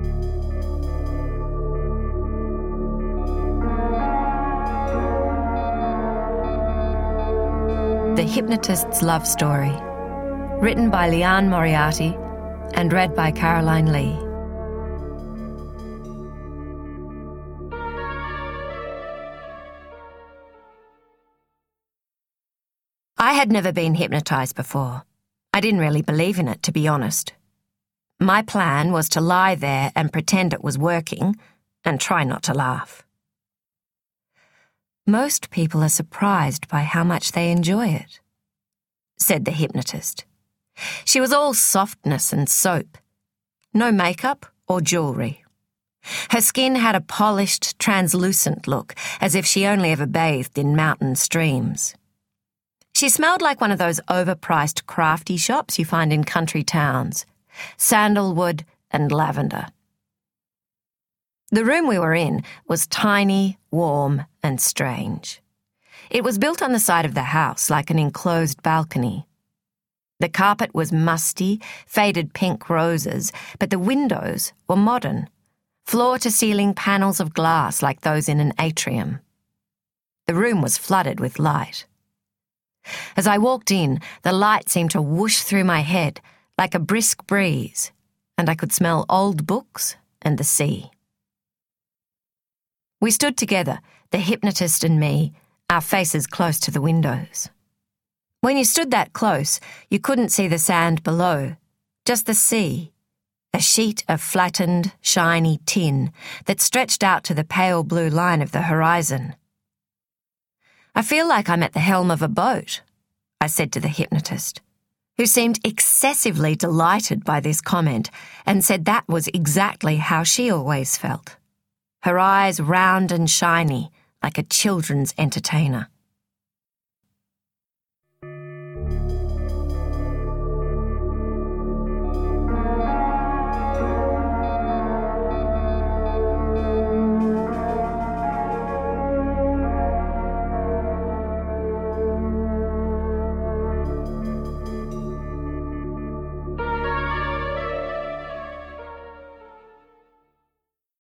The Hypnotist's Love Story, written by Liane Moriarty and read by Caroline Lee. I had never been hypnotised before. I didn't really believe in it, to be honest. My plan was to lie there and pretend it was working and try not to laugh. Most people are surprised by how much they enjoy it, said the hypnotist. She was all softness and soap. No makeup or jewellery. Her skin had a polished, translucent look, as if she only ever bathed in mountain streams. She smelled like one of those overpriced crafty shops you find in country towns. Sandalwood and lavender. The room we were in was tiny, warm, and strange. It was built on the side of the house like an enclosed balcony. The carpet was musty, faded pink roses, but the windows were modern, floor-to-ceiling panels of glass like those in an atrium. The room was flooded with light. As I walked in, the light seemed to whoosh through my head like a brisk breeze, and I could smell old books and the sea. We stood together, the hypnotist and me, our faces close to the windows. When you stood that close, you couldn't see the sand below, just the sea, a sheet of flattened, shiny tin that stretched out to the pale blue line of the horizon. I feel like I'm at the helm of a boat, I said to the hypnotist, who seemed excessively delighted by this comment and said that was exactly how she always felt. Her eyes round and shiny, like a children's entertainer.